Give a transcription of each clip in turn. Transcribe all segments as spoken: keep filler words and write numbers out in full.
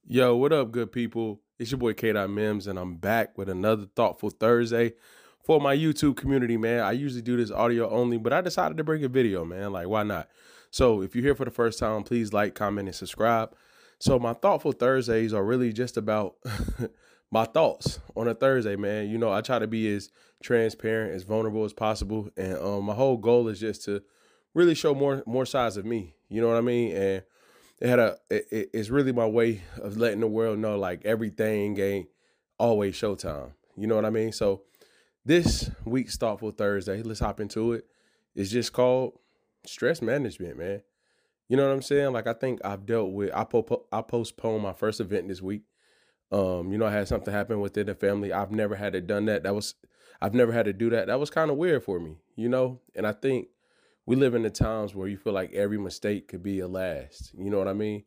Yo, what up, good people? It's your boy K. Mims, and I'm back with another Thoughtful Thursday for my YouTube community, man. I usually do this audio only, but I decided to bring a video, man. Like, why not? So, if you're here for the first time, please like, comment, and subscribe. So, my Thoughtful Thursdays are really just about my thoughts on a Thursday, man. You know, I try to be as transparent, as vulnerable as possible, and um, my whole goal is just to really show more more sides of me. You know what I mean? And it had a it, it's really my way of letting the world know like everything ain't always showtime. You know what I mean? So this week's Thoughtful Thursday, let's hop into it. It's just called stress management, man. You know what I'm saying? Like I think I've dealt with I po- I postponed my first event this week. Um, you know, I had something happen within the family. I've never had to done that. That was I've never had to do that. That was kind of weird for me, you know? And I think we live in the times where you feel like every mistake could be a last. You know what I mean?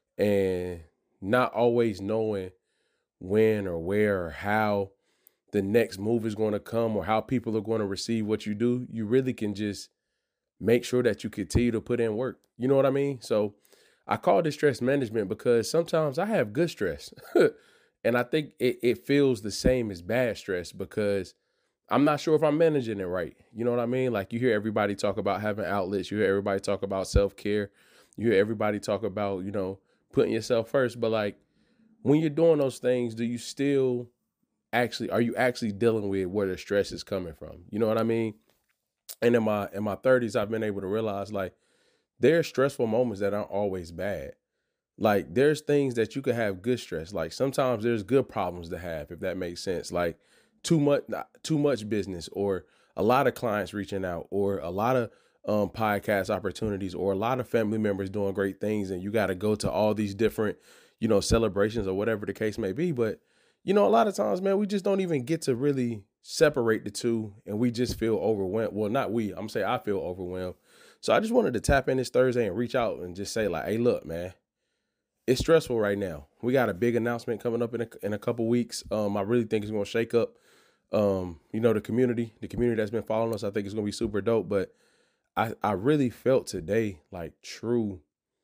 And not always knowing when or where or how the next move is going to come or how people are going to receive what you do, you really can just make sure that you continue to put in work. You know what I mean? So I call this stress management because sometimes I have good stress. And I think it, it feels the same as bad stress because I'm not sure if I'm managing it right. You know what I mean? Like you hear everybody talk about having outlets. You hear everybody talk about self-care. You hear everybody talk about, you know, putting yourself first. But like when you're doing those things, do you still actually, are you actually dealing with where the stress is coming from? You know what I mean? And in my, in my thirties, I've been able to realize like there's stressful moments that aren't always bad. Like there's things that you could have good stress. Like sometimes there's good problems to have, if that makes sense. Like too much, too much business, or a lot of clients reaching out, or a lot of um, podcast opportunities, or a lot of family members doing great things, and you got to go to all these different, you know, celebrations or whatever the case may be. But you know, a lot of times, man, we just don't even get to really separate the two, and we just feel overwhelmed. Well, not we. I'm saying I feel overwhelmed. So I just wanted to tap in this Thursday and reach out and just say like, hey, look, man. It's stressful right now. We got a big announcement coming up in a, in a couple weeks. Um, I really think it's going to shake up, um, you know, the community, the community that's been following us. I think it's going to be super dope. But I, I really felt today like true,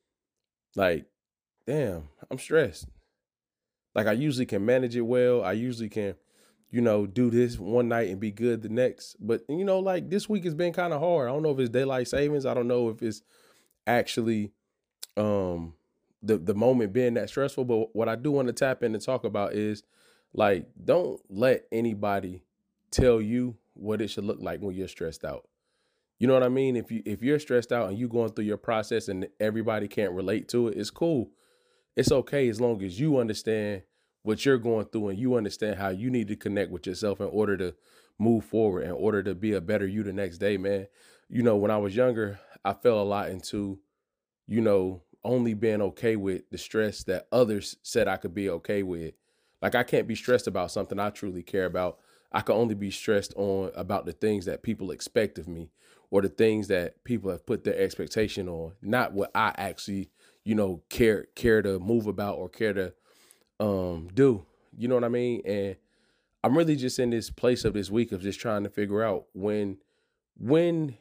like, damn, I'm stressed. Like I usually can manage it well. I usually can, you know, do this one night and be good the next. But, you know, like this week has been kind of hard. I don't know if it's daylight savings. I don't know if it's actually, um, the the moment being that stressful. But what I do want to tap in and talk about is like, don't let anybody tell you what it should look like when you're stressed out. You know what I mean? If you if you're stressed out and you going through your process and everybody can't relate to it, it's cool. It's okay as long as you understand what you're going through and you understand how you need to connect with yourself in order to move forward, in order to be a better you the next day, man. You know, when I was younger, I fell a lot into, you know, only being okay with the stress that others said I could be okay with. Like I can't be stressed about something I truly care about. I can only be stressed on about the things that people expect of me or the things that people have put their expectation on, not what I actually, you know, care care to move about or care to um do. You know what I mean? And I'm really just in this place of this week of just trying to figure out when when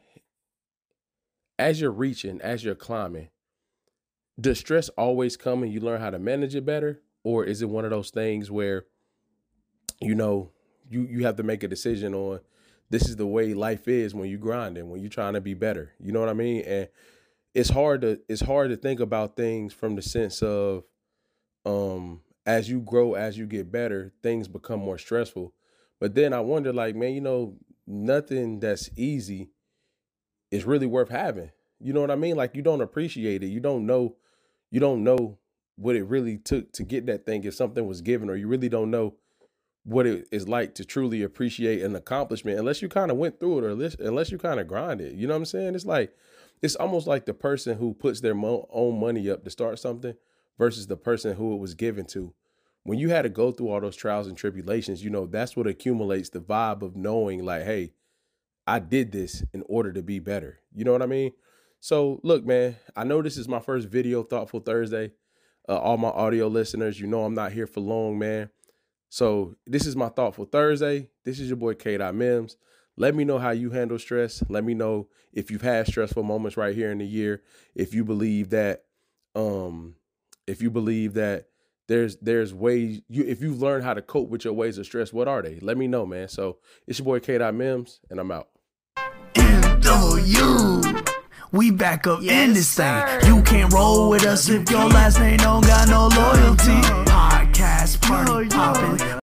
as you're reaching, as you're climbing, does stress always come and you learn how to manage it better? Or is it one of those things where, you know, you, you have to make a decision on this is the way life is when you grinding, when you're trying to be better. You know what I mean? And it's hard to it's hard to think about things from the sense of um as you grow, as you get better, things become more stressful. But then I wonder, like, man, you know, nothing that's easy is really worth having. You know what I mean? Like you don't appreciate it. You don't know you don't know what it really took to get that thing if something was given, or you really don't know what it is like to truly appreciate an accomplishment unless you kind of went through it, or unless, unless you kind of grind it. You know what I'm saying? It's like, it's almost like the person who puts their mo- own money up to start something versus the person who it was given to. When you had to go through all those trials and tribulations, you know, that's what accumulates the vibe of knowing like, hey, I did this in order to be better. You know what I mean? So look, man, I know this is my first video Thoughtful Thursday. Uh, all my audio listeners, you know I'm not here for long, man. So this is my Thoughtful Thursday. This is your boy K. Mims. Let me know how you handle stress. Let me know if you've had stressful moments right here in the year. If you believe that, um, if you believe that there's there's ways you if you learn how to cope with your ways of stress. What are they? Let me know, man. So it's your boy K Dot Mims, and I'm out. M W, we back up yes, in this sir. thing. You can't roll with us if your last name don't got no loyalty. Podcast party poppin'.